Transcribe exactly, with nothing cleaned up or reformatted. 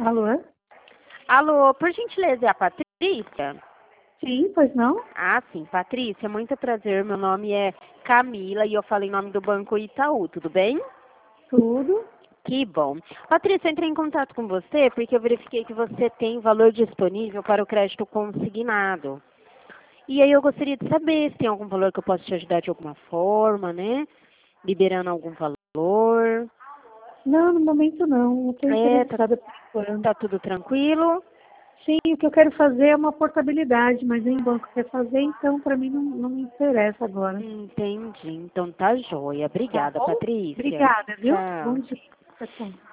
Alô? Alô, por gentileza, é a Patrícia? Sim, pois não? Ah, sim, Patrícia, muito prazer. Meu nome é Camila e eu falo em nome do Banco Itaú, tudo bem? Tudo. Que bom. Patrícia, eu entrei em contato com você porque eu verifiquei que você tem valor disponível para o crédito consignado. E aí eu gostaria de saber se tem algum valor que eu possa te ajudar de alguma forma, né? Liberando algum valor. Não, no momento não. Não estou É, tá, interessada por enquanto. tá tudo tranquilo? Sim, o que eu quero fazer é uma portabilidade, mas nem banco quer fazer, então para mim não, não me interessa agora. Entendi. Então tá joia. Tá Obrigada, bom? Patrícia. Obrigada, viu? Bom Tchau. dia. Tchau, tchau.